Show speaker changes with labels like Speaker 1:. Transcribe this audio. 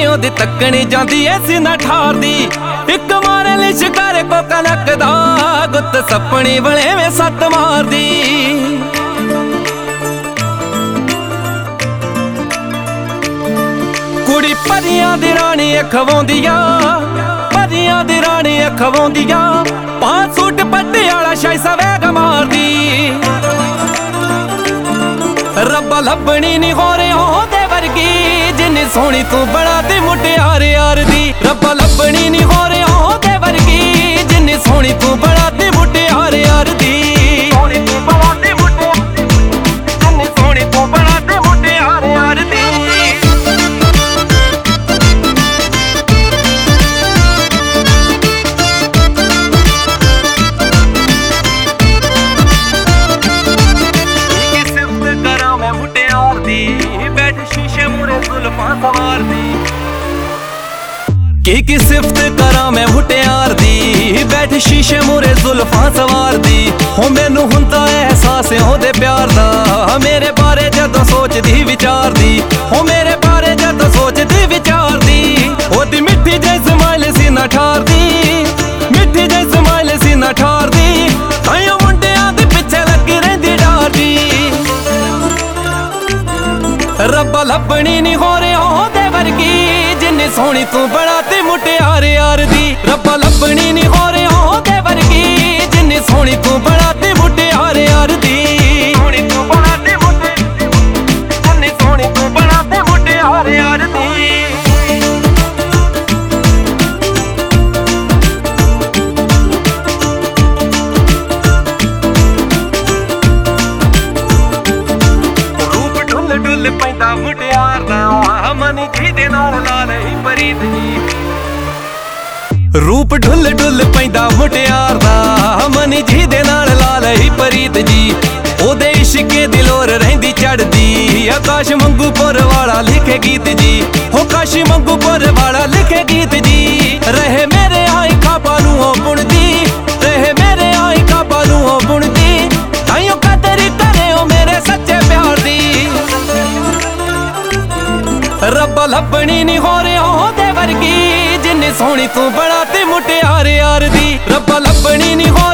Speaker 1: ओदी तकनी जांदी ऐ सीना ठारदी इक मारे लई शिकारे को कनकदा गुत्त सपनी वले में सत मारदी कुड़ी परियां दी रानी खवाउंदिया परियां दी रानी खवाउंदिया पांच सूट पटियाला शाई सवेग मारदी रब्बा लभनी नी हो रे होंदे वर्गी जिन्नी सोहनी तू बड़ा दी मुटियार यार दी रब्बा लभनी नी हो रे होंदे वर्गी जिन्नी सोहनी तू बड़ा दी मुटियार यार दी सोहनी तू बड़ा दी मुटियार जिन्नी सोहनी तू बड़ा दी मुटियार यार दी बैठ शीशे मुरे जुल्फां सवार दी की सिफत करा मैं मुटियार दी बैठ शीशे मुरे जुल्फां सवार दी हो मैनू हुंदा एहसास ओहदे प्यार दा मेरे बारे जदों सोचदी विचार दी हो मेरे बारे जदों सोचदी विचार दी ओदी मिट्ठी जई स्माइल सीना ठार दी मिट्ठी जई स्माइल सीना ठार दी ताइयों मुंडियां दे पिछे लगी रहिंदी डार दी रब्बा लभनी नी हो रे होंदे वर्गी जिन्नी सोहनी तू बड़ा ती मुटियार यार दी रब्बा लभनी नी हो रे होंदे वर्गी जिन्नी सोहनी तू बड़ा ती मुटियार यार दी सोहनी तू बड़ा ती जिन्नी सोहनी तू बड़ा ती मुटियार यार दी ढुल पैंदा मुटियार दा मनी जी दे नाल लाल ही परीत जी रूप ढुल ढुल पैंदा मुटियार दा मनी जी दे नाल लाल ही परीत जी ओदे इश्के दी लोर रहिंदी चढ़दी आकाश मंगूपुर वाला लिखे गीत जी हो काशी मंगूपुर वाला लिखे गीत जी रहे मेरे आई खाबा नूं ओ बुणदी रहे मेरे आई खाबा नूं ओ बुणदी ताइयों कदर करे ओ मेरे सच्चे प्यार दी रब्बा लभनी नी हो रे होंदे वर्गी जिन्नी सोहनी तू बड़ा ती मुटियार यार दी रब्बा लभनी नी हो